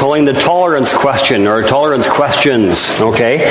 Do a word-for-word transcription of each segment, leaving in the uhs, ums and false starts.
calling the tolerance question, or tolerance questions, okay?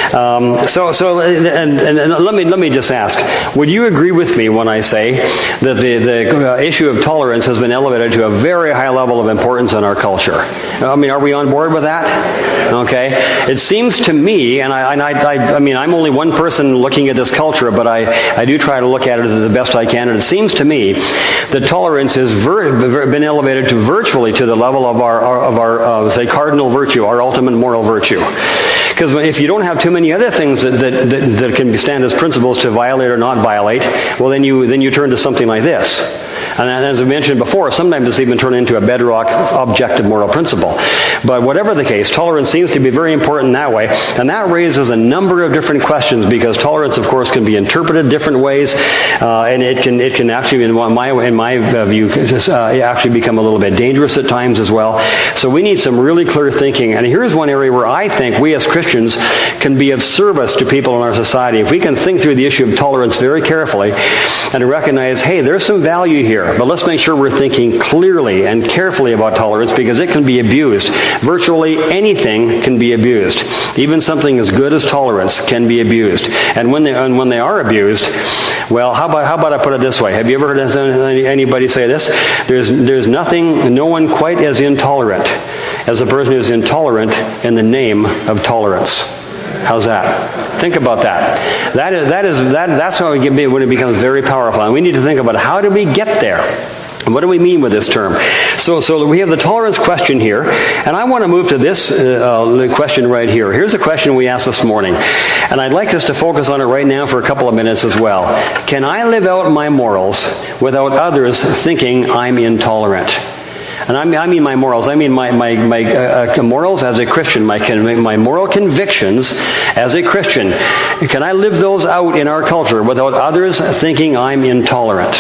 Um, so, so, and, and, and let me let me just ask: would you agree with me when I say that the the uh, issue of tolerance has been elevated to a very high level of importance in our culture? I mean, are we on board with that? Okay. It seems to me, and I, and I, I, I mean, I'm only one person looking at this culture, but I, I do try to look at it the best I can, and it seems to me that tolerance has ver- been elevated to virtually to the level of our, our of our uh, say cardinal virtue, our ultimate moral virtue. Because if you don't have too many other things that, that, that, that can stand as principles to violate or not violate, well, then you then you turn to something like this. And as I mentioned before, sometimes it's even turned into a bedrock objective moral principle. But whatever the case, tolerance seems to be very important in that way. And that raises a number of different questions, because tolerance, of course, can be interpreted different ways. Uh, and it can it can actually, in my, in my view, uh, actually become a little bit dangerous at times as well. So we need some really clear thinking. And here's one area where I think we as Christians can be of service to people in our society. If we can think through the issue of tolerance very carefully and recognize, hey, there's some value here. But let's make sure we're thinking clearly and carefully about tolerance, because it can be abused. Virtually anything can be abused. Even something as good as tolerance can be abused. And when they and when they are abused, well, how about how about I put it this way? Have you ever heard anybody say this? There's there's nothing, no one quite as intolerant as a person who's intolerant in the name of tolerance. How's that? Think about that. That is that is that that's how we get when it becomes very powerful. And we need to think about how do we get there? What do we mean with this term? So, so we have the tolerance question here, and I want to move to this uh, question right here. Here's a question we asked this morning, and I'd like us to focus on it right now for a couple of minutes as well. Can I live out my morals without others thinking I'm intolerant? And I mean, I mean my morals. I mean my my, my uh, morals as a Christian, my my moral convictions as a Christian. Can I live those out in our culture without others thinking I'm intolerant?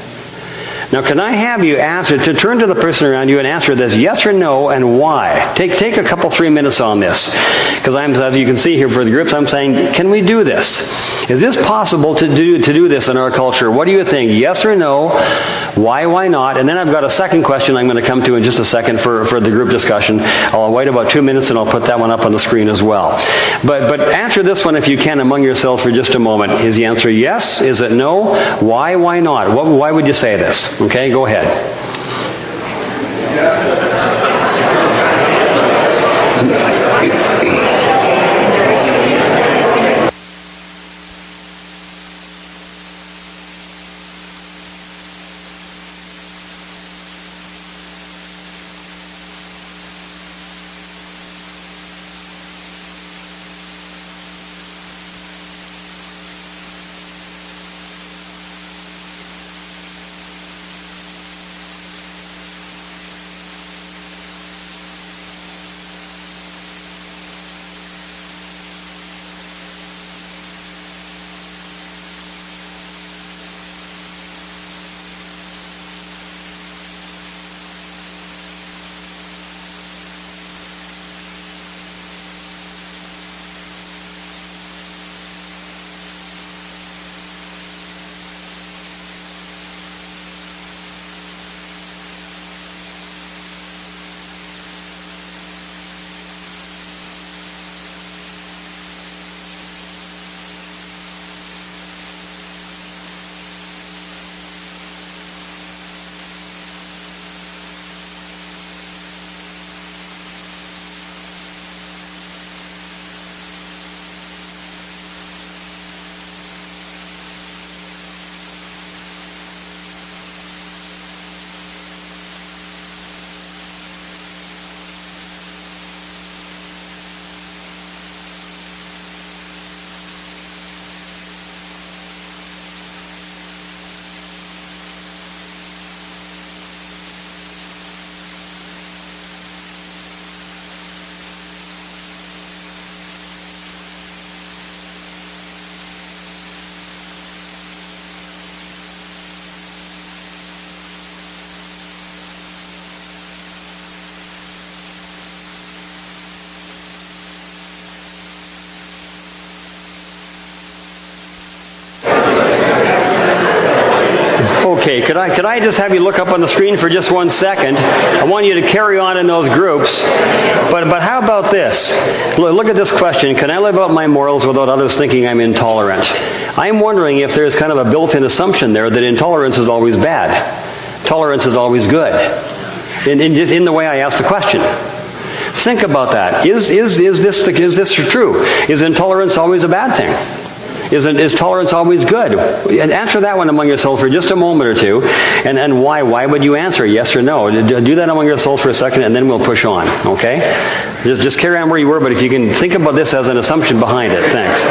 Now, can I have you answer, to turn to the person around you and answer this yes or no, and why? Take take a couple, three minutes on this. Because I'm, as you can see here for the groups, I'm saying, can we do this? Is this possible to do to do this in our culture? What do you think? Yes or no? Why, why not? And then I've got a second question I'm going to come to in just a second for, for the group discussion. I'll wait about two minutes and I'll put that one up on the screen as well. But but answer this one if you can among yourselves for just a moment. Is the answer yes? Is it no? Why, why not? What, why would you say this? Okay, go ahead. Okay, could I could I just have you look up on the screen for just one second? I want you to carry on in those groups. But but how about this? Look, look at this question. Can I live out my morals without others thinking I'm intolerant? I'm wondering if there's kind of a built-in assumption there that intolerance is always bad. Tolerance is always good. In, in, in the way I asked the question. Think about that. Is, is, is, this, is this true? Is intolerance always a bad thing? Is, is tolerance always good? And answer that one among yourselves for just a moment or two. And, and why? Why would you answer yes or no? Do that among yourselves for a second and then we'll push on. Okay? Just, just carry on where you were, but if you can think about this as an assumption behind it. Thanks.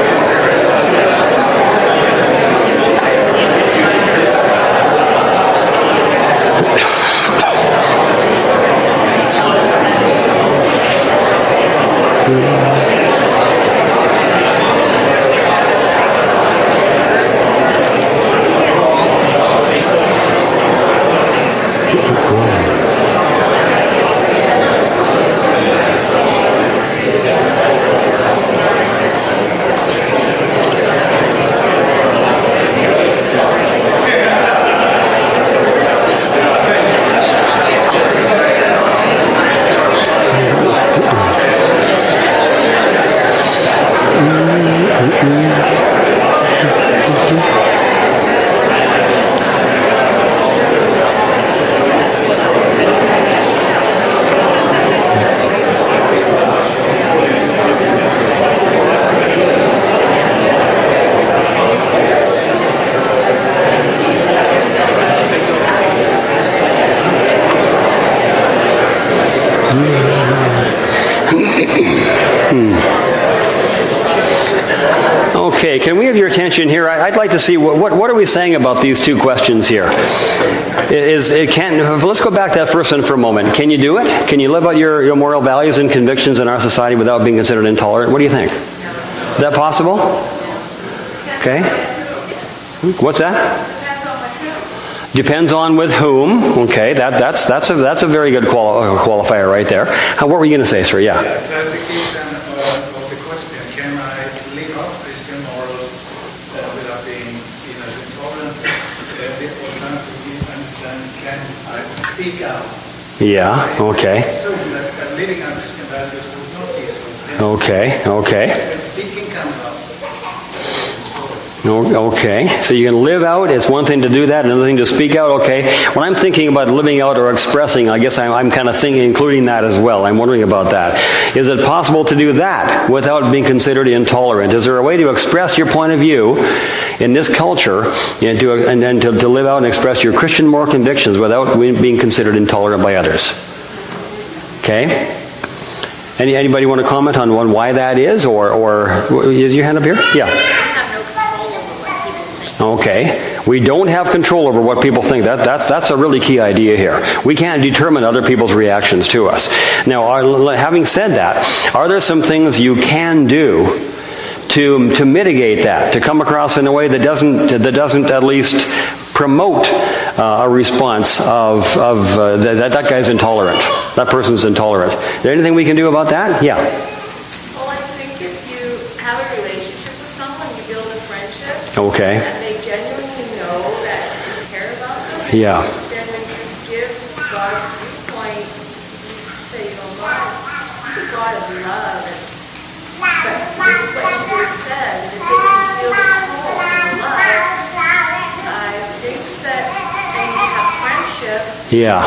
Okay, can we have your attention here? I'd like to see what what, what are we saying about these two questions here. Is it can let's go back to that first one for a moment. Can you do it? Can you live out your, your moral values and convictions in our society without being considered intolerant? What do you think? Is that possible? Okay. What's that? Depends on with whom. Okay, that that's that's a that's a very good quali- qualifier right there. How, what were you going to say, sir? Yeah. Clarification of the question: can I live out Christian morals without being seen as intolerant? The alternative, understand: can I speak out? Yeah. Okay. So that living out Christian values would not be so. Okay. Okay. When speaking comes out. Okay, so you can live out. It's one thing to do that, another thing to speak out. Okay, when I'm thinking about living out or expressing, I guess I'm, I'm kind of thinking, including that as well. I'm wondering about that. Is it possible to do that without being considered intolerant? Is there a way to express your point of view in this culture and, to, and, and to, to live out and express your Christian moral convictions without being considered intolerant by others? Okay. Any, anybody want to comment on, on why that is, or or is your hand up here? Yeah. Okay. We don't have control over what people think. That, that's, that's a really key idea here. We can't determine other people's reactions to us. Now, are, having said that, are there some things you can do to, to mitigate that, to come across in a way that doesn't, that doesn't at least promote uh, a response of, of uh, that, that guy's intolerant, that person's intolerant? Is there anything we can do about that? Yeah. Well, I think if you have a relationship with someone, you build a friendship. Okay. And they genuinely know that you care about them. Yeah. Then when you give God's viewpoint, you say, you know, God, He's a God of love. And, but this is what He said. If they can feel the pull and love, I think that, and you have friendship. Yeah.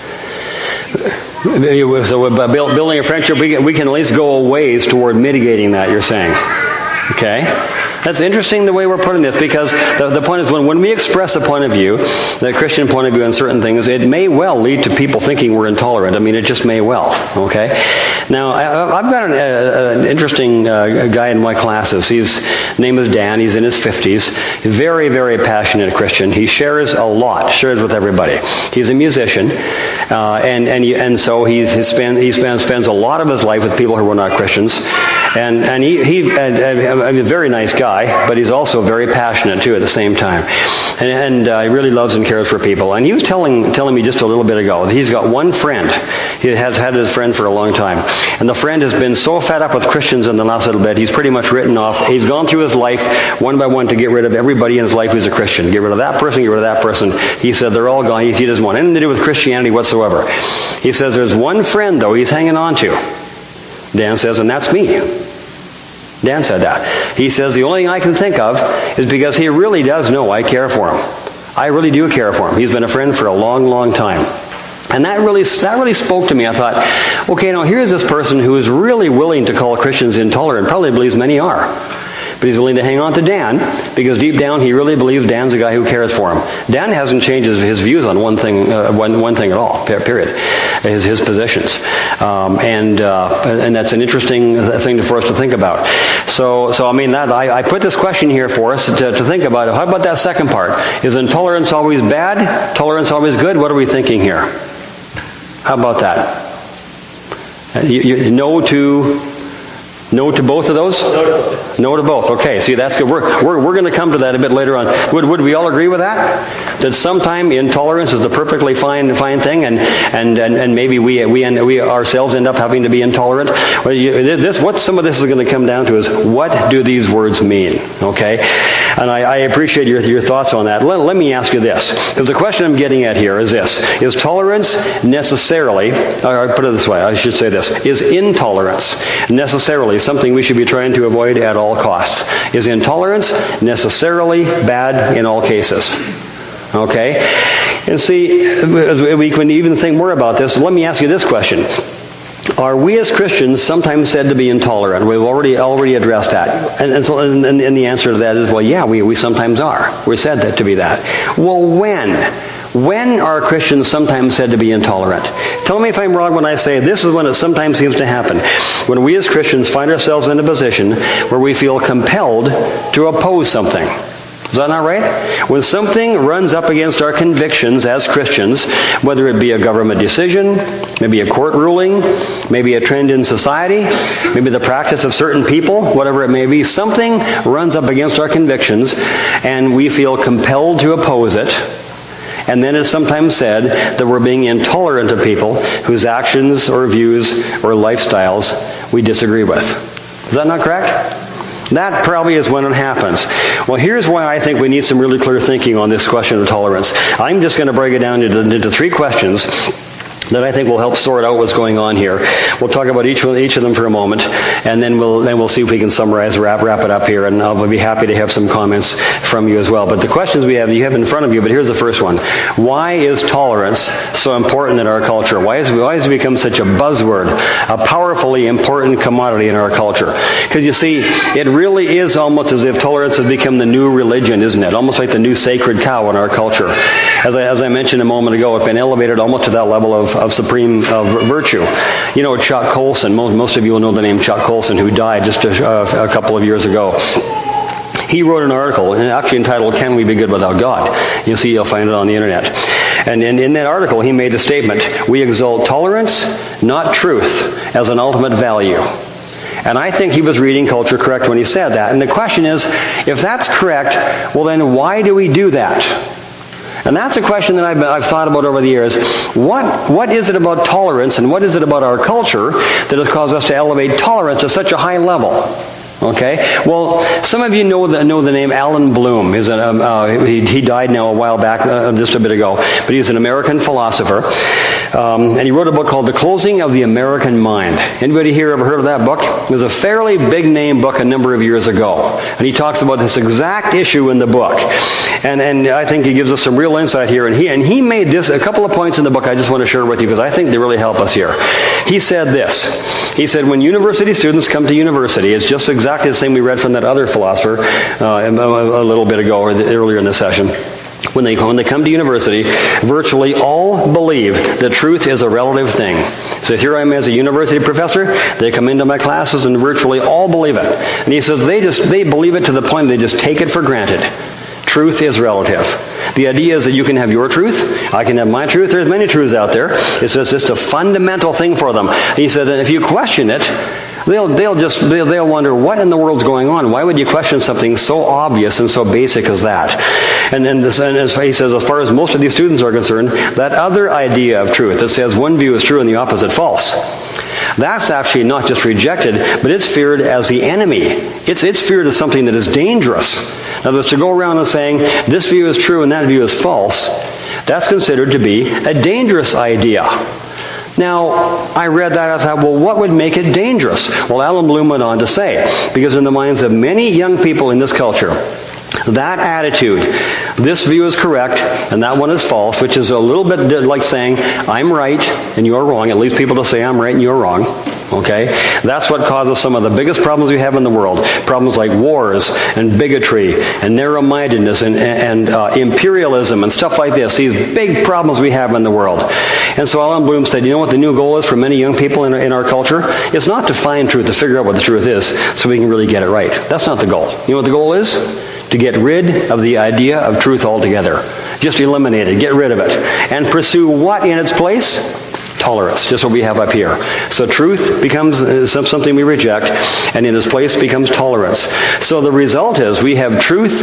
So by building a friendship, we can, we can at least go a ways toward mitigating that, you're saying. Okay? That's interesting the way we're putting this, because the, the point is when, when we express a point of view, the Christian point of view on certain things, it may well lead to people thinking we're intolerant. I mean, it just may well. Okay? Now, I, I've got an, uh, an interesting uh, guy in my classes. His name is Dan. He's in his fifties. Very, very passionate Christian. He shares a lot, shares with everybody. He's a musician, uh, and, and, he, and so he, he, spend, he spends, spends a lot of his life with people who are not Christians. And and he, he uh, uh, a very nice guy, but he's also very passionate too at the same time. And, and uh, he really loves and cares for people. And he was telling telling me just a little bit ago that he's got one friend. He has had his friend for a long time. And the friend has been so fed up with Christians in the last little bit, he's pretty much written off. He's gone through his life one by one to get rid of everybody in his life who's a Christian. Get rid of that person, get rid of that person. He said they're all gone. He, he doesn't want anything to do with Christianity whatsoever. He says there's one friend, though, he's hanging on to. Dan says, and that's me. Dan said that. He says, the only thing I can think of is because he really does know I care for him. I really do care for him. He's been a friend for a long, long time. And that really, that really spoke to me. I thought, okay, now here's this person who is really willing to call Christians intolerant. Probably believes many are. But he's willing to hang on to Dan because deep down he really believes Dan's a guy who cares for him. Dan hasn't changed his, his views on one thing, uh, one, one thing at all. Period. His his positions, um, and uh, and that's an interesting thing for us to think about. So so I mean that I, I put this question here for us to, to think about. How about that second part? Is intolerance always bad? Tolerance always good? What are we thinking here? How about that? You, you, no to. No to both of those? No to both. No to both. Okay, see, that's good. We're, we're, we're going to come to that a bit later on. Would, would we all agree with that? That sometime intolerance is a perfectly fine fine thing, and and, and, and maybe we we end, we ourselves end up having to be intolerant. Well, you, this, what some of this is going to come down to is, what do these words mean? Okay? And I, I appreciate your, your thoughts on that. Let, let me ask you this, because the question I'm getting at here is this. Is tolerance necessarily, or put it this way, I should say this, is intolerance necessarily something we should be trying to avoid at all costs? Is intolerance necessarily bad in all cases? Okay? And see, we can even think more about this. Let me ask you this question. Are we as Christians sometimes said to be intolerant? We've already already addressed that. And, and, so, and, and the answer to that is, well, yeah, we, we sometimes are. We're said that to be that. Well, when? When are Christians sometimes said to be intolerant? Tell me if I'm wrong when I say this is when it sometimes seems to happen. When we as Christians find ourselves in a position where we feel compelled to oppose something. Is that not right? When something runs up against our convictions as Christians, whether it be a government decision, maybe a court ruling, maybe a trend in society, maybe the practice of certain people, whatever it may be, something runs up against our convictions and we feel compelled to oppose it. And then it's sometimes said that we're being intolerant of people whose actions or views or lifestyles we disagree with. Is that not correct? That probably is when it happens. Well, here's why I think we need some really clear thinking on this question of tolerance. I'm just going to break it down into, into three questions that I think will help sort out what's going on here. We'll talk about each one, each of them for a moment, and then we'll then we'll see if we can summarize, wrap wrap it up here, and I'll be happy to have some comments from you as well. But the questions we have, you have in front of you. But here's the first one: why is tolerance so important in our culture? Why has why has it become such a buzzword, a powerfully important commodity in our culture? Because you see, it really is almost as if tolerance has become the new religion, isn't it? Almost like the new sacred cow in our culture. As I as I mentioned a moment ago, it's been elevated almost to that level of. of supreme uh, virtue. You know, Chuck Colson, most, most of you will know the name Chuck Colson, who died just a, uh, a couple of years ago. He wrote an article, actually entitled, Can We Be Good Without God? You'll see, you'll find it on the internet. And in, in that article, he made the statement, we exalt tolerance, not truth, as an ultimate value. And I think he was reading culture correct when he said that. And the question is, if that's correct, well then why do we do that? And that's a question that I've, I've thought about over the years. What, what is it about tolerance and what is it about our culture that has caused us to elevate tolerance to such a high level? Okay? Well, some of you know the, know the name Alan Bloom. He's a, um, uh, he, he died now a while back, uh, just a bit ago. But he's an American philosopher. Um, and he wrote a book called The Closing of the American Mind. Anybody here ever heard of that book? It was a fairly big name book a number of years ago. And he talks about this exact issue in the book. And, and I think he gives us some real insight here. And he, and he made this, a couple of points in the book I just want to share with you because I think they really help us here. He said this. He said, when university students come to university, it's just exactly the same we read from that other philosopher uh, a, a little bit ago or the, earlier in the session. When they, when they come to university, virtually all believe that truth is a relative thing. So here I am as a university professor, they come into my classes and virtually all believe it. And he says they just they believe it to the point they just take it for granted. Truth is relative. The idea is that you can have your truth, I can have my truth, there's many truths out there. It's just, just a fundamental thing for them. He said that if you question it, they'll, they'll just, they'll, they'll wonder, what in the world's going on? Why would you question something so obvious and so basic as that? And then this, and as he says, as far as most of these students are concerned, that other idea of truth that says one view is true and the opposite false, that's actually not just rejected, but it's feared as the enemy. It's, it's feared as something that is dangerous. In other words, to go around and saying, this view is true and that view is false, that's considered to be a dangerous idea. Now, I read that, I thought, well, what would make it dangerous? Well, Alan Bloom went on to say, because in the minds of many young people in this culture, that attitude, this view is correct and that one is false, which is a little bit like saying, I'm right and you're wrong. It leads people to say, I'm right and you're wrong. Okay? That's what causes some of the biggest problems we have in the world. Problems like wars and bigotry and narrow-mindedness and, and uh, imperialism and stuff like this. These big problems we have in the world. And so Alan Bloom said, you know what the new goal is for many young people in, in our culture? It's not to find truth, to figure out what the truth is so we can really get it right. That's not the goal. You know what the goal is? To get rid of the idea of truth altogether. Just eliminate it. Get rid of it. And pursue what in its place? Tolerance. Just what we have up here. So truth becomes uh, something we reject, and in its place becomes tolerance. So the result is we have truth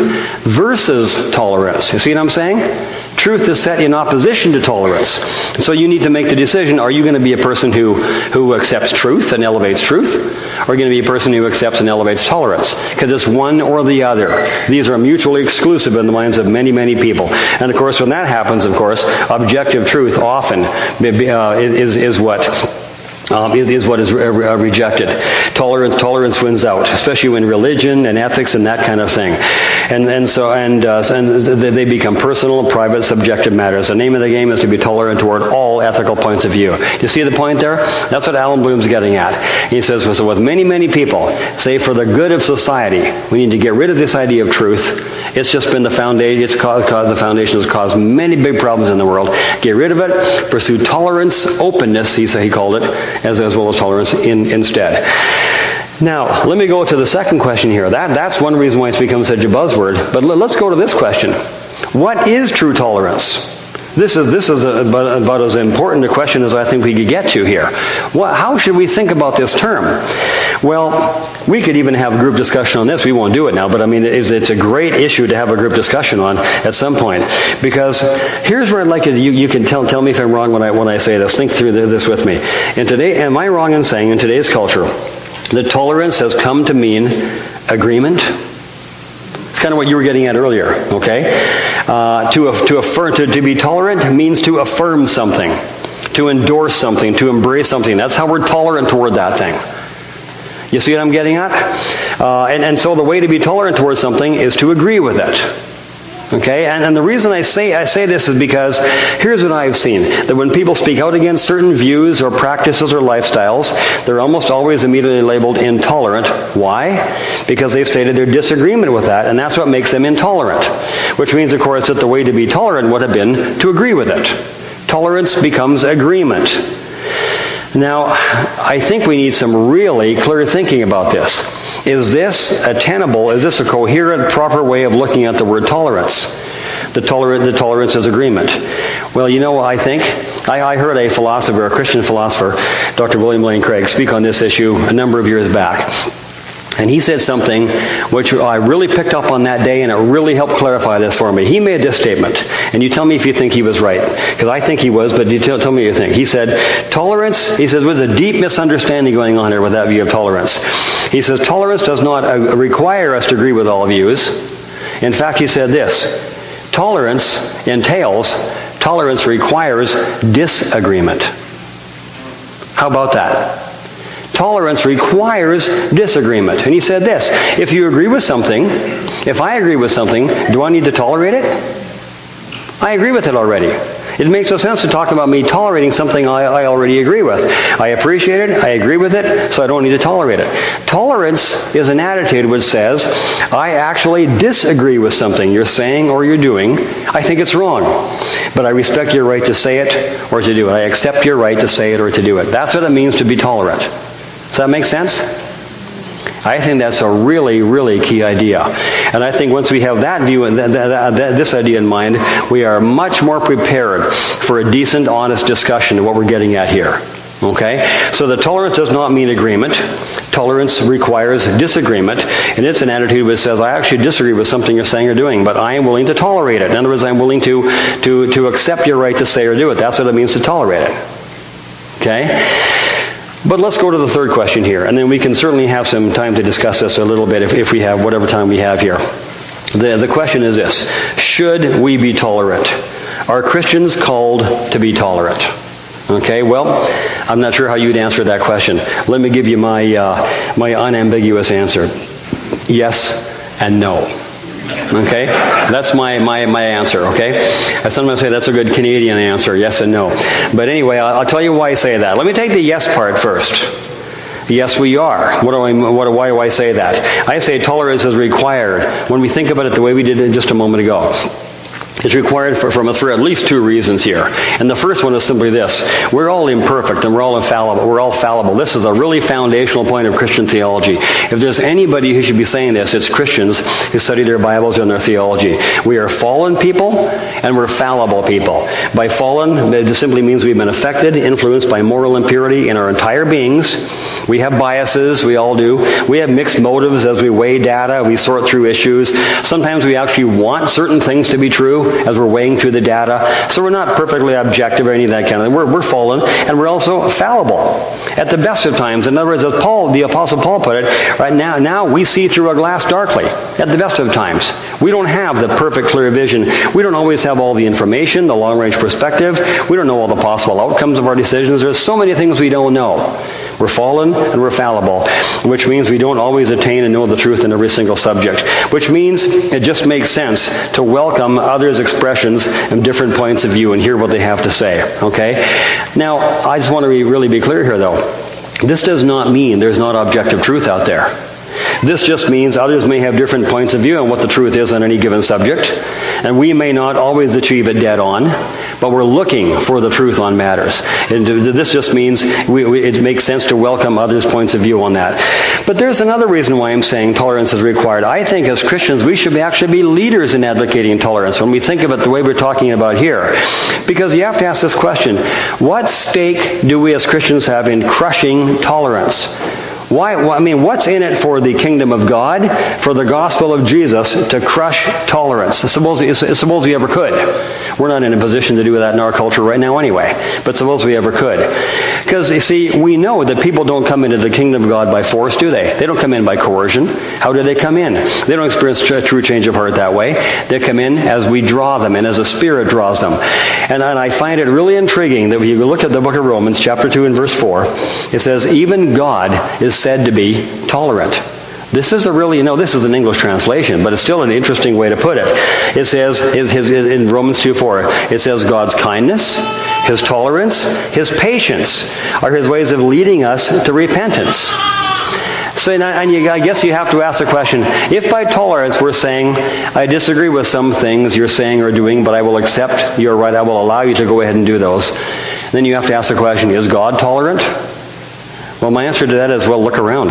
versus tolerance. You see what I'm saying? Truth is set in opposition to tolerance. So you need to make the decision, are you going to be a person who, who accepts truth and elevates truth? Or are you going to be a person who accepts and elevates tolerance? Because it's one or the other. These are mutually exclusive in the minds of many, many people. And of course, when that happens, of course, objective truth often uh, is, is what... Um, is, is what is re- re- rejected. Tolerance, tolerance wins out, especially in religion and ethics and that kind of thing. And and so and uh, and they become personal, private, subjective matters. The name of the game is to be tolerant toward all ethical points of view. You see the point there? That's what Alan Bloom's getting at. He says, so with many, many people say for the good of society, we need to get rid of this idea of truth. It's just been the foundation. It's caused, caused the foundation has caused many big problems in the world. Get rid of it. Pursue tolerance, openness. He said he called it. As, as well as tolerance in, instead. Now, let me go to the second question here. That, that's one reason why it's become such a buzzword. But let, let's go to this question. What is true tolerance? This is, this is a, about, about as important a question as I think we could get to here. What, how should we think about this term? Well, we could even have a group discussion on this. We won't do it now, but I mean, it's, it's a great issue to have a group discussion on at some point. Because here's where I'd like you, you, you can tell, tell me if I'm wrong when I, when I say this. Think through this with me. And today, am I wrong in saying in today's culture that tolerance has come to mean agreement? It's kind of what you were getting at earlier, okay? Uh, to, to affirm, to, to be tolerant means to affirm something, to endorse something, to embrace something. That's how we're tolerant toward that thing. You see what I'm getting at? Uh, and, and so the way to be tolerant towards something is to agree with it. Okay? And, and the reason I say I say this is because here's what I've seen. That when people speak out against certain views or practices or lifestyles, they're almost always immediately labeled intolerant. Why? Because they've stated their disagreement with that, and that's what makes them intolerant. Which means, of course, that the way to be tolerant would have been to agree with it. Tolerance becomes agreement. Now, I think we need some really clear thinking about this. Is this a tenable, is this a coherent, proper way of looking at the word tolerance? The, tolerant, the tolerance is agreement. Well, you know, I think, I, I heard a philosopher, a Christian philosopher, Doctor William Lane Craig, speak on this issue a number of years back. And he said something which I really picked up on that day, and it really helped clarify this for me. He made this statement, and you tell me if you think he was right, because I think he was, but you tell, tell me what you think. He said, tolerance, he says, there's a deep misunderstanding going on here with that view of tolerance. He says, tolerance does not uh, require us to agree with all views. In fact, he said this, tolerance entails, tolerance requires disagreement. How about that? Tolerance requires disagreement. And he said this, if you agree with something, if I agree with something, do I need to tolerate it? I agree with it already. It makes no sense to talk about me tolerating something I, I already agree with. I appreciate it, I agree with it, so I don't need to tolerate it. Tolerance is an attitude which says, I actually disagree with something you're saying or you're doing. I think it's wrong. But I respect your right to say it or to do it. I accept your right to say it or to do it. That's what it means to be tolerant. Does that make sense? I think that's a really, really key idea. And I think once we have that view and th- th- th- this idea in mind, we are much more prepared for a decent, honest discussion of what we're getting at here. Okay? So the tolerance does not mean agreement. Tolerance requires disagreement, and it's an attitude which says, I actually disagree with something you're saying or doing, but I am willing to tolerate it. In other words, I'm willing to, to, to accept your right to say or do it. That's what it means to tolerate it. Okay? But let's go to the third question here, and then we can certainly have some time to discuss this a little bit if, if we have whatever time we have here. The, the question is this: should we be tolerant? Are Christians called to be tolerant? Okay, well, I'm not sure how you'd answer that question. Let me give you my uh, my unambiguous answer. Yes and no. Okay? That's my, my, my answer, okay? I sometimes say that's a good Canadian answer, yes and no. But anyway, I'll, I'll tell you why I say that. Let me take the yes part first. Yes, we are. What do I, what, why do I say that? I say tolerance is required when we think about it the way we did it just a moment ago. It's required for, from us for at least two reasons here. And the first one is simply this. We're all imperfect and we're all infallible. We're all fallible. This is a really foundational point of Christian theology. If there's anybody who should be saying this, it's Christians who study their Bibles and their theology. We are fallen people and we're fallible people. By fallen, it simply means we've been affected, influenced by moral impurity in our entire beings. We have biases, we all do. We have mixed motives as we weigh data, we sort through issues. Sometimes we actually want certain things to be true as we're weighing through the data. So we're not perfectly objective or any of that kind of thing. We're, we're fallen, and we're also fallible at the best of times. In other words, as Paul, the Apostle Paul put it, right now, now we see through a glass darkly at the best of times. We don't have the perfect clear vision. We don't always have all the information, the long-range perspective. We don't know all the possible outcomes of our decisions. There's so many things we don't know. We're fallen and we're fallible, which means we don't always attain and know the truth in every single subject, which means it just makes sense to welcome others' expressions and different points of view and hear what they have to say. Okay? Now, I just want to be, really be clear here, though. This does not mean there's not objective truth out there. This just means others may have different points of view on what the truth is on any given subject, and we may not always achieve it dead on, but we're looking for the truth on matters. And this just means we, we, it makes sense to welcome others' points of view on that. But there's another reason why I'm saying tolerance is required. I think as Christians we should actually be leaders in advocating tolerance when we think of it the way we're talking about here. Because you have to ask this question: what stake do we as Christians have in crushing tolerance? Why? I mean, what's in it for the kingdom of God, for the gospel of Jesus, to crush tolerance? Suppose, suppose we ever could. We're not in a position to do that in our culture right now anyway, but suppose we ever could. Because, you see, we know that people don't come into the kingdom of God by force, do they? They don't come in by coercion. How do they come in? They don't experience a true change of heart that way. They come in as we draw them, and as the Spirit draws them. And, and I find it really intriguing that when you look at the book of Romans, chapter two and verse four, it says, even God is said to be tolerant. This is a really, you know, this is an English translation, but it's still an interesting way to put it. It says, his, his, in Romans two four, it says God's kindness, His tolerance, His patience are His ways of leading us to repentance. So, and you, I guess you have to ask the question, if by tolerance we're saying, I disagree with some things you're saying or doing, but I will accept your right, I will allow you to go ahead and do those, then you have to ask the question, is God tolerant? Well, my answer to that is, well, look around.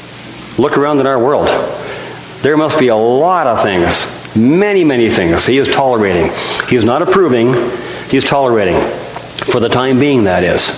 Look around in our world. There must be a lot of things, many, many things He is tolerating. He is not approving, He's tolerating. For the time being, that is.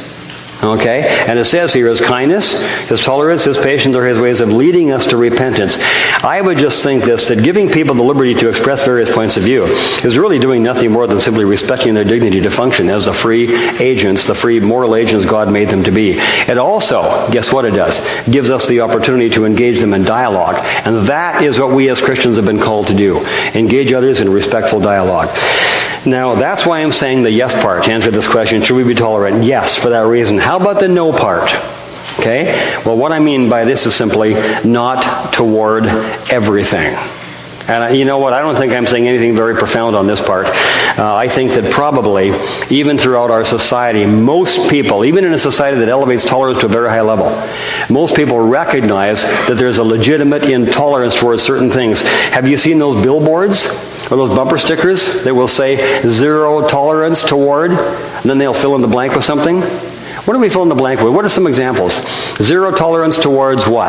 Okay? And it says here, His kindness, His tolerance, His patience are His ways of leading us to repentance. I would just think this, that giving people the liberty to express various points of view is really doing nothing more than simply respecting their dignity to function as the free agents, the free moral agents God made them to be. It also, guess what it does? Gives us the opportunity to engage them in dialogue. And that is what we as Christians have been called to do. Engage others in respectful dialogue. Now, that's why I'm saying the yes part to answer this question. Should we be tolerant? Yes, for that reason. How about the no part? Okay? Well, what I mean by this is simply not toward everything. And you know what? I don't think I'm saying anything very profound on this part. Uh, I think that probably, even throughout our society, most people, even in a society that elevates tolerance to a very high level, most people recognize that there's a legitimate intolerance towards certain things. Have you seen those billboards? Or those bumper stickers that will say zero tolerance toward, and then they'll fill in the blank with something? What do we fill in the blank with? What are some examples? Zero tolerance towards what?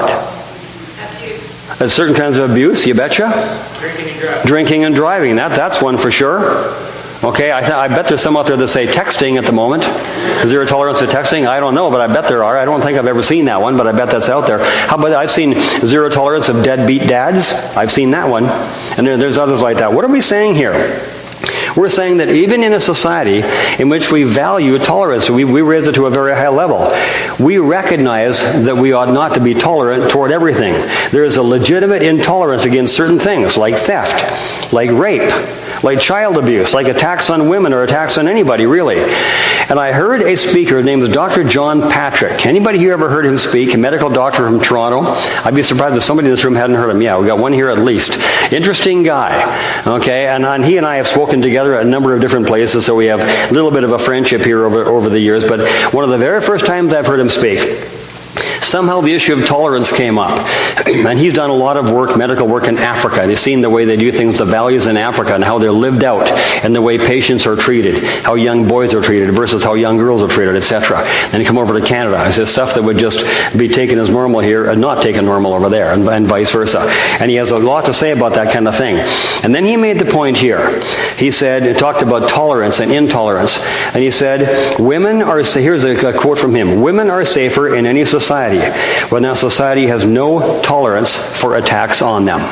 Abuse. Uh, certain kinds of abuse, you betcha? Drinking and driving. Drinking and driving. That, that's one for sure. Okay, I, th- I bet there's some out there that say texting at the moment. Zero tolerance to texting? I don't know, but I bet there are. I don't think I've ever seen that one, but I bet that's out there. How about, I've seen zero tolerance of deadbeat dads. I've seen that one. And there, there's others like that. What are we saying here? We're saying that even in a society in which we value tolerance, we, we raise it to a very high level, we recognize that we ought not to be tolerant toward everything. There is a legitimate intolerance against certain things, like theft, like rape, like child abuse, like attacks on women or attacks on anybody, really. And I heard a speaker named Doctor John Patrick. Anybody here ever heard him speak? A medical doctor from Toronto. I'd be surprised if somebody in this room hadn't heard him. Yeah, we got one here at least. Interesting guy. Okay, and, and he and I have spoken together at a number of different places, so we have a little bit of a friendship here over, over the years. But one of the very first times I've heard him speak, somehow the issue of tolerance came up. And he's done a lot of work, medical work in Africa. And he's seen the way they do things, the values in Africa, and how they're lived out, and the way patients are treated, how young boys are treated versus how young girls are treated, et cetera. Then he come over to Canada. He says stuff that would just be taken as normal here and not taken normal over there, and, and vice versa. And he has a lot to say about that kind of thing. And then he made the point here. He said, he talked about tolerance and intolerance. And he said, women are, here's a, a quote from him, women are safer in any society when that society has no tolerance for attacks on them.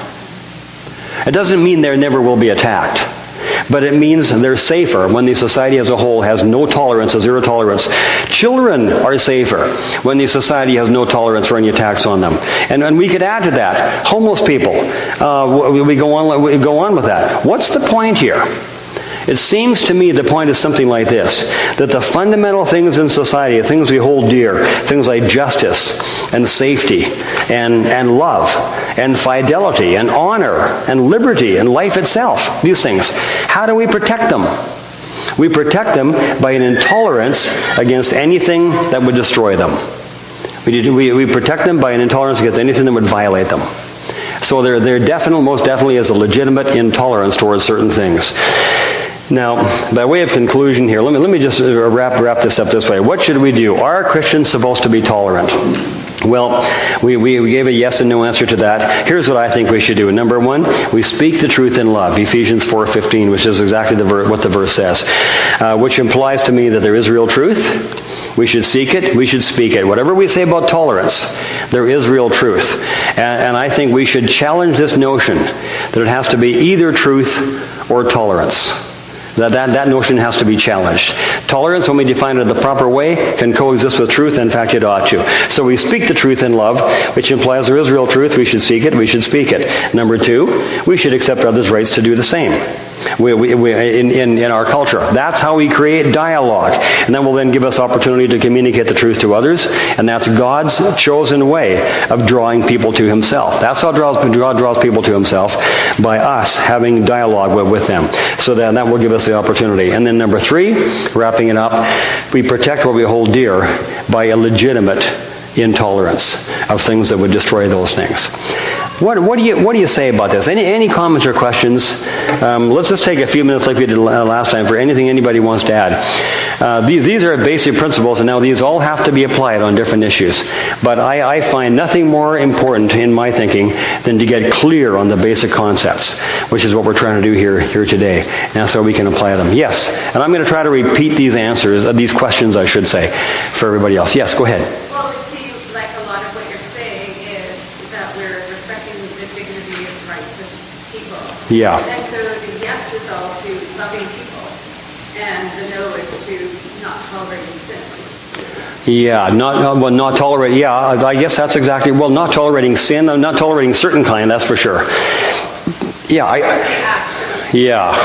It doesn't mean there never will be attacked, but it means they're safer when the society as a whole has no tolerance, a zero tolerance. Children are safer when the society has no tolerance for any attacks on them. And, and we could add to that, homeless people. Uh, we, we go on, we go on with that. What's the point here? It seems to me the point is something like this, that the fundamental things in society, the things we hold dear, things like justice and safety and, and love and fidelity and honor and liberty and life itself, these things, how do we protect them? We protect them by an intolerance against anything that would destroy them. We, we, we protect them by an intolerance against anything that would violate them. So there, there definitely, most definitely is a legitimate intolerance towards certain things. Now, by way of conclusion here, let me, let me just wrap, wrap this up this way. What should we do? Are Christians supposed to be tolerant? Well, we, we, we gave a yes and no answer to that. Here's what I think we should do. Number one, we speak the truth in love. Ephesians four fifteen, which is exactly the ver- what the verse says. Uh, which implies to me that there is real truth. We should seek it. We should speak it. Whatever we say about tolerance, there is real truth. And, and I think we should challenge this notion that it has to be either truth or tolerance. That, that that notion has to be challenged. Tolerance, when we define it the proper way, can coexist with truth. In fact, it ought to. So we speak the truth in love, which implies there is real truth. We should seek it. We should speak it. Number two, we should accept others' rights to do the same. We, we, we, in, in, in our culture. That's how we create dialogue. And that will then give us opportunity to communicate the truth to others. And that's God's chosen way of drawing people to Himself. That's how God draws people to Himself, by us having dialogue with, with them. So that, that will give us the opportunity. And then number three, wrapping it up, we protect what we hold dear by a legitimate intolerance of things that would destroy those things. What, what do you what do you say about this? Any any comments or questions? Um, let's just take a few minutes like we did last time for anything anybody wants to add. Uh, these these are basic principles, and now these all have to be applied on different issues. But I, I find nothing more important in my thinking than to get clear on the basic concepts, which is what we're trying to do here here today, and so we can apply them. Yes, and I'm going to try to repeat these answers, uh, these questions, I should say, for everybody else. Yes, go ahead. Well, it seems like a lot of what you're saying is that we're respecting the dignity and rights of people. Yeah. And so the yes is all to loving people, and the no is to not tolerating sin. Yeah, not well, not tolerating. Yeah, I guess that's exactly well, not tolerating sin, not tolerating certain kind. That's for sure. Yeah, I. Yeah,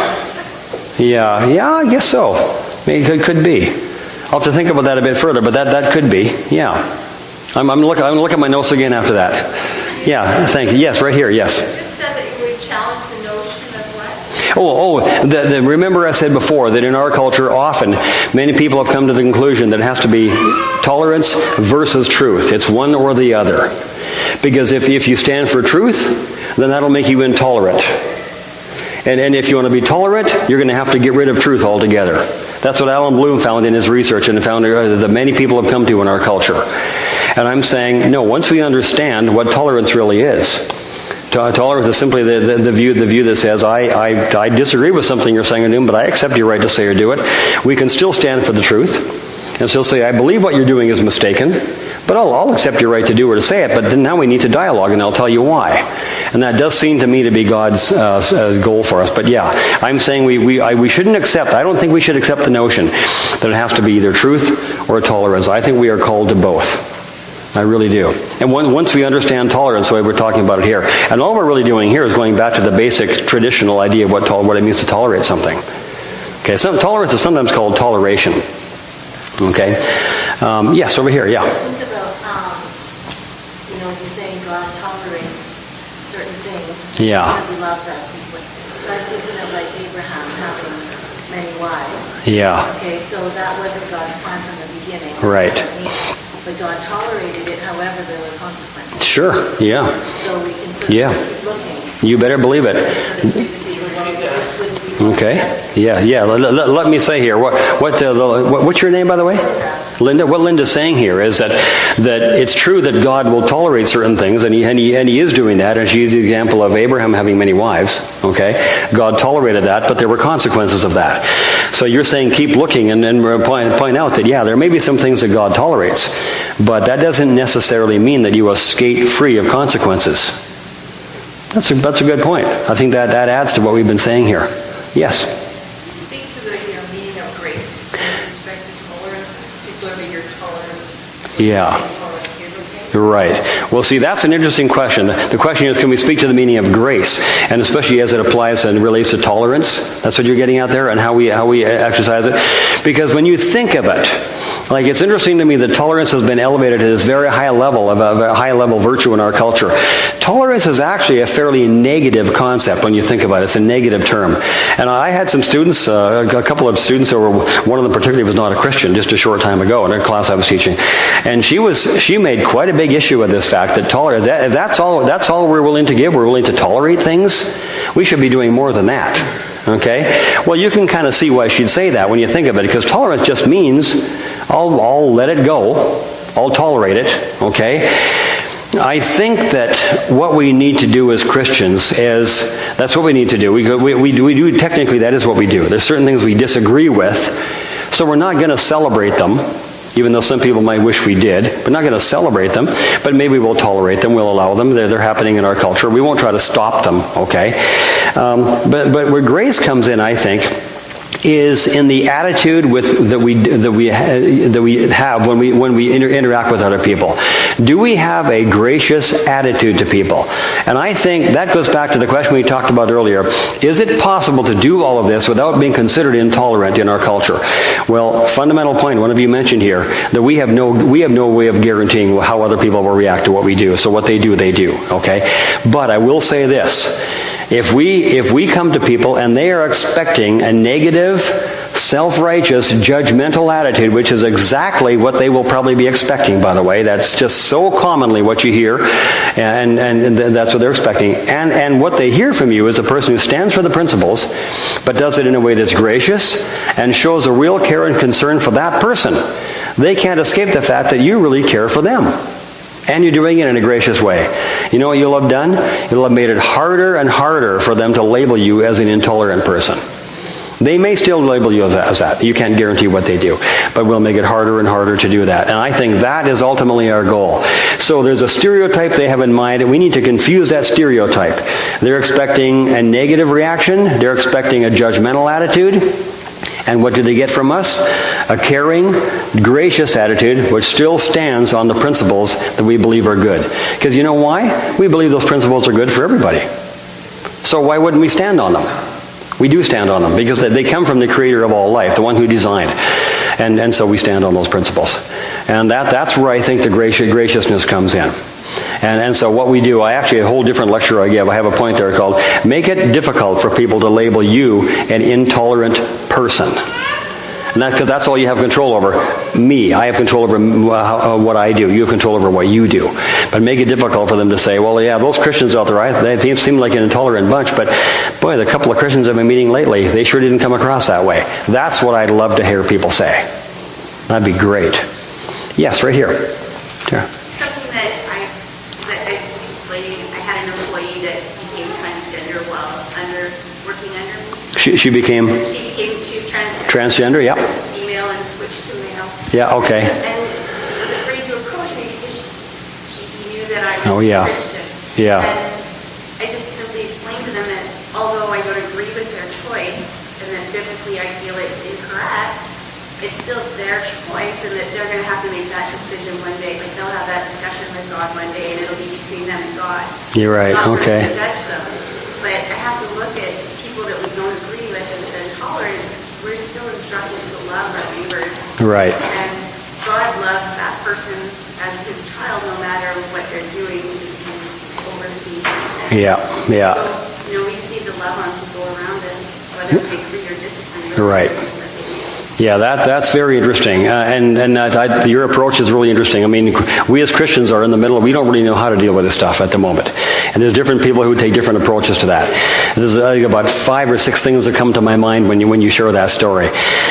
yeah, yeah. I guess so. Maybe it could, could be. I'll have to think about that a bit further, but that, that could be. Yeah, I'm I'm looking. I'm gonna look at my notes again after that. Yeah, thank you. Yes, right here. Yes. You just said that you would challenge the notion of what? Oh, oh! The, the, remember I said before that in our culture, often many people have come to the conclusion that it has to be tolerance versus truth. It's one or the other. Because if if you stand for truth, then that'll make you intolerant. And and if you want to be tolerant, you're going to have to get rid of truth altogether. That's what Alan Bloom found in his research, and found that many people have come to in our culture. And I'm saying, no, once we understand what tolerance really is, Tolerance is simply the, the, the view the view that says, I, I, I disagree with something you're saying or doing, but I accept your right to say or do it. We can still stand for the truth and still say, I believe what you're doing is mistaken, but I'll, I'll accept your right to do or to say it, but then now we need to dialogue, and I'll tell you why. And that does seem to me to be God's uh, uh, goal for us. But yeah, I'm saying we we, I, we shouldn't accept, I don't think we should accept the notion that it has to be either truth or tolerance. I think we are called to both. I really do. And when, once we understand tolerance, the way we're talking about it here, and all we're really doing here is going back to the basic traditional idea of what, tol- what it means to tolerate something. Okay, some, tolerance is sometimes called toleration. Okay, um, yes, over here, yeah. Think about, um, you know, you're saying God tolerates certain things Yeah. because He loves us. So I'm thinking of like Abraham having many wives. Yeah. Okay, so that wasn't God's plan from the beginning. Right. But God tolerated it, however, there were consequences. Sure, yeah. So we can sort of Yeah. keep looking. You better believe it. Okay. Yeah, yeah. Let, let, let me say here, what, what, uh, the, what, what's your name, by the way? Linda. What Linda's saying here is that that it's true that God will tolerate certain things, and he, and he and he is doing that. And she used the example of Abraham having many wives. Okay, God tolerated that, but there were consequences of that. So you're saying keep looking, and then point, point out that yeah, there may be some things that God tolerates, but that doesn't necessarily mean that you escape free of consequences. That's a that's a good point. I think that that adds to what we've been saying here. Yes. Speak to the you know, meaning of grace with respect to tolerance, particularly your tolerance. Yeah. Tolerance is okay? Right. Well, see, that's an interesting question. The question is, can we speak to the meaning of grace, and especially as it applies and relates to tolerance? That's what you're getting at there, and how we how we exercise it. Because when you think of it, like it's interesting to me that tolerance has been elevated to this very high level of a, a high level virtue in our culture. Tolerance is actually a fairly negative concept when you think about it. It's a negative term. And I had some students, uh, a couple of students who were, one of them particularly was not a Christian just a short time ago in a class I was teaching. And she was, she made quite a big issue of this fact that tolerance, that, if that's all, that's all we're willing to give, we're willing to tolerate things, we should be doing more than that. Okay? Well, you can kind of see why she'd say that when you think of it, because tolerance just means I'll, I'll let it go. I'll tolerate it. Okay? I think that what we need to do as Christians is, that's what we need to do. We, we, we, do, we do, technically that is what we do. There's certain things we disagree with, so we're not going to celebrate them, even though some people might wish we did. We're not going to celebrate them, but maybe we'll tolerate them, we'll allow them. They're, they're happening in our culture. We won't try to stop them, okay? Um, but, but where grace comes in, I think, is in the attitude with that we that we that we have when we when we inter- interact with other people. Do we have a gracious attitude to people? And I think that goes back to the question we talked about earlier. Is it possible to do all of this without being considered intolerant in our culture? Well, fundamental point one of you mentioned here, that we have no we have no way of guaranteeing how other people will react to what we do. So what they do, they do. Okay, but I will say this. If we if we come to people and they are expecting a negative, self-righteous, judgmental attitude, which is exactly what they will probably be expecting, by the way. That's just so commonly what you hear, and, and, and that's what they're expecting. And, and what they hear from you is a person who stands for the principles, but does it in a way that's gracious and shows a real care and concern for that person. They can't escape the fact that you really care for them. And you're doing it in a gracious way. You know what you'll have done? You'll have made it harder and harder for them to label you as an intolerant person. They may still label you as that. You can't guarantee what they do. But we'll make it harder and harder to do that. And I think that is ultimately our goal. So there's a stereotype they have in mind, and we need to confuse that stereotype. They're expecting a negative reaction. They're expecting a judgmental attitude. And what do they get from us? A caring, gracious attitude, which still stands on the principles that we believe are good. Because you know why? We believe those principles are good for everybody. So why wouldn't we stand on them? We do stand on them, because they come from the creator of all life, the one who designed. And, and so we stand on those principles. And that, that's where I think the gracious, graciousness comes in. And, and so what we do, I actually, a whole different lecture I give, I have a point there called, make it difficult for people to label you an intolerant person. And that, because that's all you have control over. Me, I have control over uh, what I do. You have control over what you do. But make it difficult for them to say, well, yeah, those Christians out there, I, they seem like an intolerant bunch, but boy, the couple of Christians I've been meeting lately, they sure didn't come across that way. That's what I'd love to hear people say. That'd be great. Yes, right here. Here. Something that I, that I was explaining, I had an employee that She, she became She became, she was transgender. transgender, yeah. Female and switched to male. Yeah, okay. And was afraid to approach me because she, she knew that I was Oh, yeah. Christian. Yeah. And I just simply explained to them that although I don't agree with their choice and that biblically I feel it's incorrect, it's still their choice and that they're going to have to make that decision one day. Like they'll have that discussion with God one day and it'll be between them and God. You're right, I'm not okay. going to judge them. But I have to look at people that we don't agree with and the intolerance. We're still instructed to love our neighbors. Right. And God loves that person as his child no matter what they're doing because he oversees us. Yeah, yeah. So, you know, we just need to love on people around us, whether they agree or disagree with Right. the things that they do. Yeah, that that's very interesting, uh, and and uh, I, your approach is really interesting. I mean, we as Christians are in the middle. We don't really know how to deal with this stuff at the moment, and there's different people who take different approaches to that. There's uh, about five or six things that come to my mind when you when you share that story,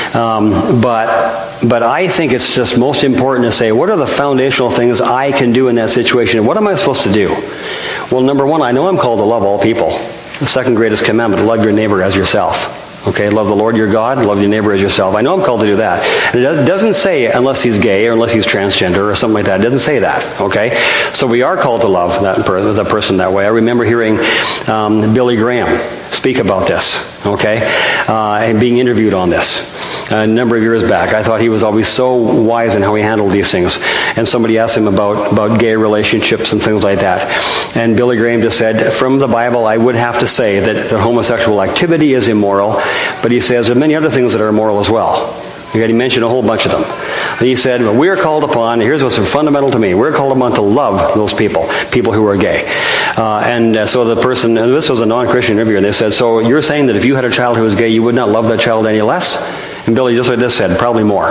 um, but but I think it's just most important to say, what are the foundational things I can do in that situation? What am I supposed to do? Well, number one, I know I'm called to love all people. The second greatest commandment: love your neighbor as yourself. Okay, love the Lord your God, love your neighbor as yourself. I know I'm called to do that. And it doesn't say unless he's gay or unless he's transgender or something like that. It doesn't say that. Okay, so we are called to love that per- the person that way. I remember hearing um, Billy Graham speak about this. Okay, uh, and being interviewed on this a number of years back. I thought he was always so wise in how he handled these things. And somebody asked him about, about gay relationships and things like that. And Billy Graham just said, from the Bible, I would have to say that, that homosexual activity is immoral, but he says there are many other things that are immoral as well. He mentioned a whole bunch of them. He said, well, we're called upon, here's what's fundamental to me, we're called upon to love those people, people who are gay. Uh, and uh, so the person, and this was a non-Christian interviewer, and they said, so you're saying that if you had a child who was gay, you would not love that child any less? And Billy, just like this said, probably more.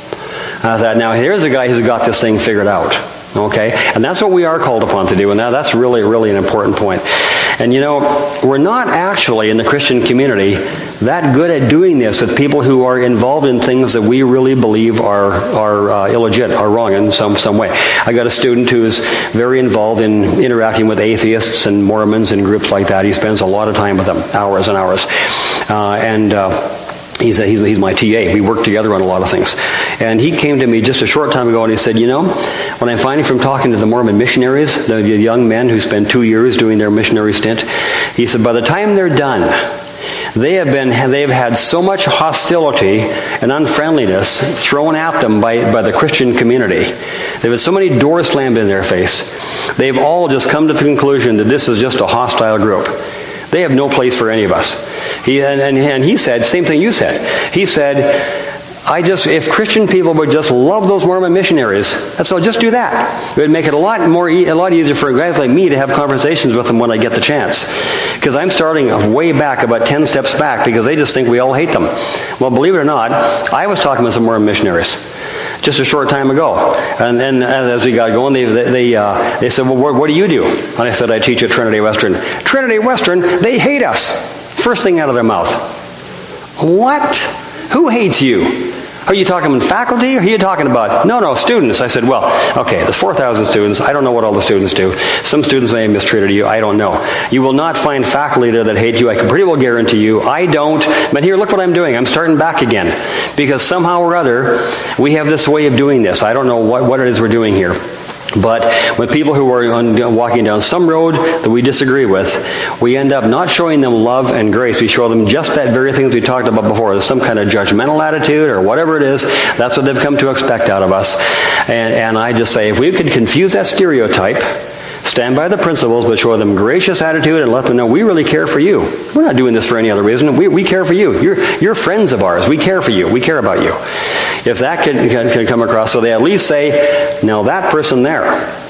I thought, now here's a guy who's got this thing figured out. Okay? And that's what we are called upon to do. And now that's really, really an important point. And you know, we're not actually in the Christian community that good at doing this with people who are involved in things that we really believe are are uh, illegit, are wrong in some, some way. I got a student who's very involved in interacting with atheists and Mormons and groups like that. He spends a lot of time with them, hours and hours. Uh, and... Uh, He's, a, he's, he's my T A. We work together on a lot of things. And he came to me just a short time ago and he said, you know, what I'm finding from talking to the Mormon missionaries, the, the young men who spend two years doing their missionary stint, he said, by the time they're done, they have been, they have had so much hostility and unfriendliness thrown at them by, by the Christian community. They've had so many doors slammed in their face. They've all just come to the conclusion that this is just a hostile group. They have no place for any of us. He, and, and, and he said, same thing you said. He said, I just, if Christian people would just love those Mormon missionaries, so just do that. It would make it a lot more, a lot easier for guys like me to have conversations with them when I get the chance. Because I'm starting way back, about ten steps back, because they just think we all hate them. Well, believe it or not, I was talking with some Mormon missionaries just a short time ago. And then as we got going, they they, they, uh, they said, well, what, what do you do? And I said, I teach at Trinity Western. Trinity Western, they hate us. First thing out of their mouth. What? Who hates you? Are you talking about faculty, or are you talking about, no, no, students? I said, well, okay, there's four thousand students. I don't know what all the students do. Some students may have mistreated you. I don't know. You will not find faculty there that hate you. I can pretty well guarantee you. I don't. But here, look what I'm doing. I'm starting back again. Because somehow or other, we have this way of doing this. I don't know what, what it is we're doing here. But when people who are on, walking down some road that we disagree with, we end up not showing them love and grace. We show them just that very thing that we talked about before. There's some kind of judgmental attitude or whatever it is. That's what they've come to expect out of us. And, and I just say, if we could confuse that stereotype, stand by the principles, but show them gracious attitude and let them know we really care for you. We're not doing this for any other reason. We, we care for you. You're, you're friends of ours. We care for you. We care about you. If that can, can, can come across, so they at least say, now that person there,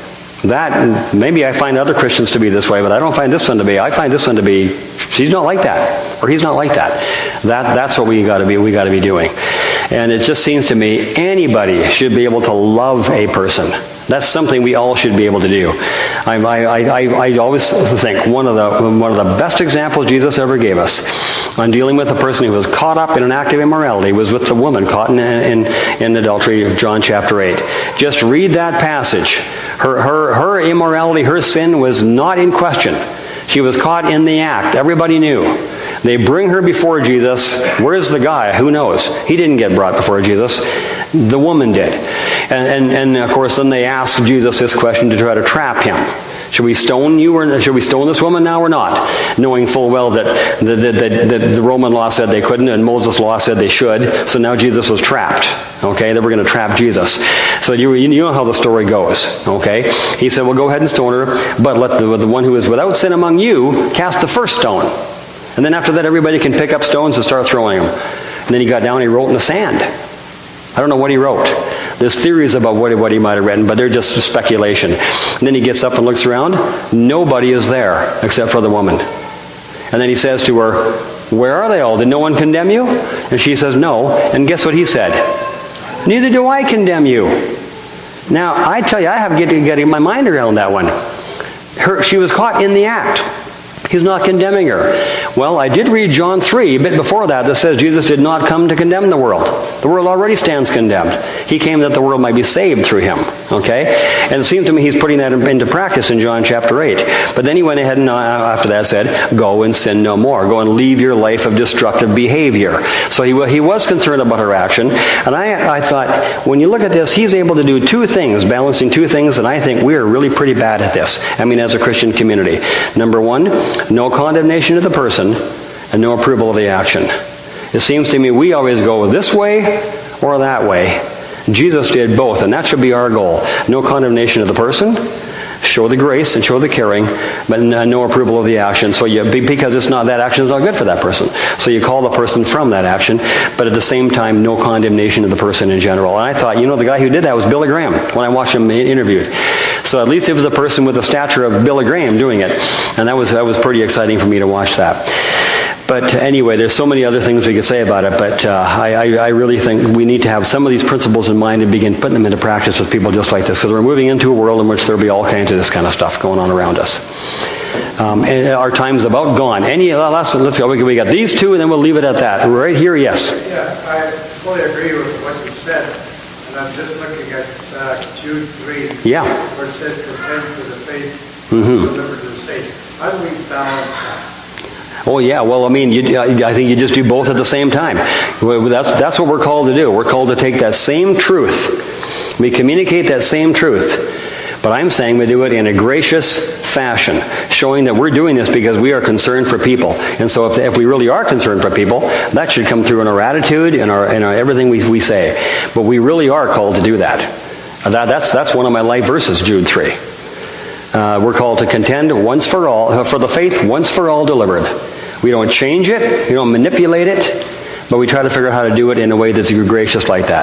that, maybe I find other Christians to be this way, but I don't find this one to be. I find this one to be, she's not like that, or he's not like that. That that's what we got to be. We got to be doing. And it just seems to me anybody should be able to love a person. That's something we all should be able to do. I, I, I, I always think one of the one of the best examples Jesus ever gave us on dealing with a person who was caught up in an act of immorality was with the woman caught in in, in adultery of John chapter eight. Just read that passage. Her her her immorality, her sin was not in question. She was caught in the act. Everybody knew. They bring her before Jesus. Where's the guy? Who knows? He didn't get brought before Jesus. The woman did. And, and, and of course, then they ask Jesus this question to try to trap him. Should we stone you, or should we stone this woman now or not? Knowing full well that the, the, the, the Roman law said they couldn't, and Moses' law said they should. So now Jesus was trapped. Okay, they were going to trap Jesus. So you, you know how the story goes. Okay, he said, well, go ahead and stone her, but let the, the one who is without sin among you cast the first stone. And then after that, everybody can pick up stones and start throwing them. And then he got down and he wrote in the sand. I don't know what he wrote. There's theories about what, what he might have written, but they're just speculation. And then he gets up and looks around. Nobody is there except for the woman. And then he says to her, where are they all? Did no one condemn you? And she says, no. And guess what he said? Neither do I condemn you. Now, I tell you, I have getting getting my mind around that one. Her, she was caught in the act. He's not condemning her. Well, I did read John three, a bit before that, that says Jesus did not come to condemn the world. The world already stands condemned. He came that the world might be saved through him. Okay? And it seems to me he's putting that into practice in John chapter eight. But then he went ahead and uh, after that said, go and sin no more. Go and leave your life of destructive behavior. So he, he was concerned about her action. And I, I thought, when you look at this, he's able to do two things, balancing two things, and I think we are really pretty bad at this. I mean, as a Christian community. Number one, no condemnation of the person, and no approval of the action. It seems to me we always go this way or that way. Jesus did both, and that should be our goal. No condemnation of the person, show the grace and show the caring, but no approval of the action. So you, because it's not, that action is not good for that person. So you call the person from that action, but at the same time, no condemnation of the person in general. And I thought, you know, the guy who did that was Billy Graham when I watched him interviewed. So at least it was a person with the stature of Billy Graham doing it. And that was, that was pretty exciting for me to watch that. But anyway, there's so many other things we could say about it, but uh, I, I, I really think we need to have some of these principles in mind and begin putting them into practice with people just like this, because we're moving into a world in which there'll be all kinds of this kind of stuff going on around us. Um, and our time's about gone. Any last one? Let's go. We got these two, and then we'll leave it at that. Right here, yes. Yeah, I fully agree with what you said, and I'm just looking at uh, Jude three, yeah, where it says, "Contend for the faith, mm-hmm. deliver to the saints." How do we balance that? Oh yeah, well, I mean, you, I think you just do both at the same time. That's that's what we're called to do. We're called to take that same truth, we communicate that same truth, but I'm saying we do it in a gracious fashion, showing that we're doing this because we are concerned for people. And so, if, if we really are concerned for people, that should come through in our attitude, in our in our everything we we say. But we really are called to do that. That that's that's one of my life verses, Jude three. Uh, we're called to contend once for all, for the faith once for all delivered. We don't change it, we don't manipulate it, but we try to figure out how to do it in a way that's gracious like that.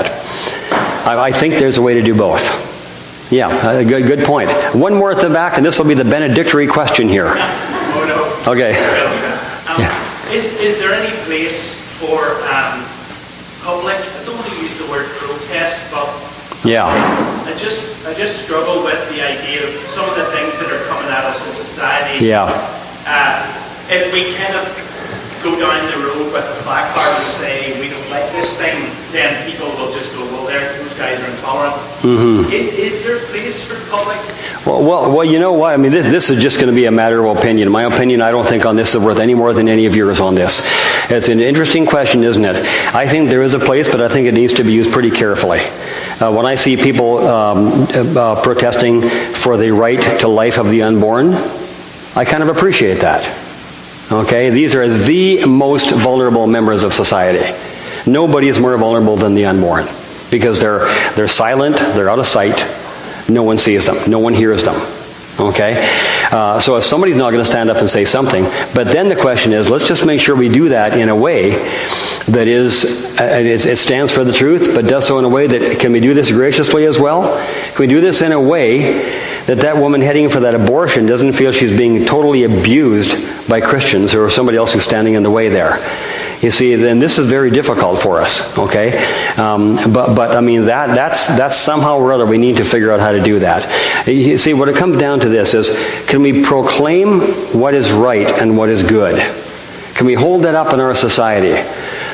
I, I think there's a way to do both. Yeah, uh, good, good point. One more at the back, and this will be the benedictory question here. Oh, no. Okay. Um, yeah. is, is there any place for um, public, I don't want to use the word protest, but yeah. I just I just struggle with the idea of some of the things that are coming at us in society. Yeah. Uh, if we kind of go down the road with a placard and say we don't like this thing, then people will just go, well, there, those guys are intolerant. Mm-hmm. Is, is there a place for public? Well, well, well, you know what? I mean, this, this is just going to be a matter of opinion. My opinion, I don't think on this is worth any more than any of yours on this. It's an interesting question, isn't it? I think there is a place, but I think it needs to be used pretty carefully. Uh, when I see people um, uh, protesting for the right to life of the unborn, I kind of appreciate that. Okay? These are the most vulnerable members of society. Nobody is more vulnerable than the unborn, because they're they're silent, they're out of sight, no one sees them, no one hears them. Okay? Uh, so if somebody's not going to stand up and say something, but then the question is, let's just make sure we do that in a way that is, uh, it, it stands for the truth, but does so in a way that, can we do this graciously as well? Can we do this in a way that that woman heading for that abortion doesn't feel she's being totally abused by Christians or somebody else who's standing in the way there? You see, then this is very difficult for us, okay? Um, but, but I mean, that that's that's somehow or other we need to figure out how to do that. You see, what it comes down to this is, can we proclaim what is right and what is good? Can we hold that up in our society?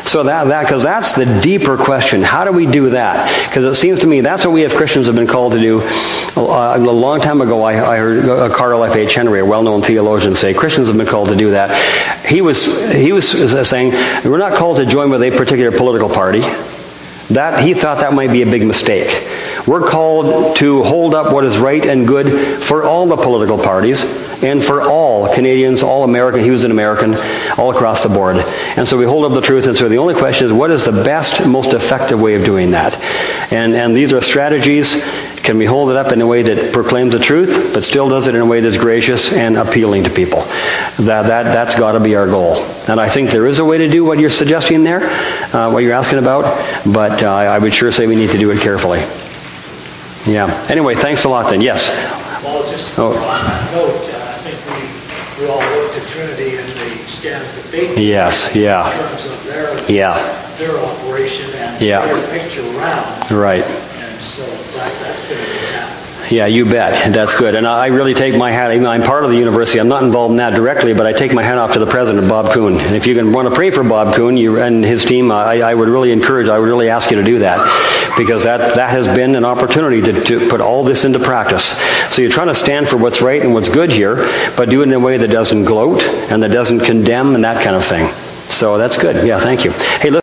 So that, that, because that's the deeper question. How do we do that? Because it seems to me that's what we as Christians have been called to do. Uh, a long time ago, I, I heard uh, Carl F. H. Henry, a well-known theologian, say Christians have been called to do that. He was, he was saying, we're not called to join with a particular political party. That, he thought that might be a big mistake. We're called to hold up what is right and good for all the political parties and for all Canadians, all American. He was an American, all across the board. And so we hold up the truth, and so the only question is, what is the best, most effective way of doing that? And, and these are strategies. Can we hold it up in a way that proclaims the truth, but still does it in a way that's gracious and appealing to people? That, that, that's got to be our goal. And I think there is a way to do what you're suggesting there, uh, what you're asking about, but uh, I would sure say we need to do it carefully. Yeah. Anyway, thanks a lot then. Yes? Well, just oh. on that note, uh, I think we, we all look to Trinity and the stands that they take Yes, yeah. in terms of their, yeah. their operation and yeah. their picture around. Right. And so that, that's been an example. Yeah, you bet. That's good. And I really take my hat, even though I'm part of the university, I'm not involved in that directly, but I take my hat off to the president, Bob Kuhn. And if you can want to pray for Bob Kuhn you, and his team, I, I would really encourage, I would really ask you to do that. Because that, that has been an opportunity to, to put all this into practice. So you're trying to stand for what's right and what's good here, but do it in a way that doesn't gloat and that doesn't condemn and that kind of thing. So that's good. Yeah, thank you. Hey, listen.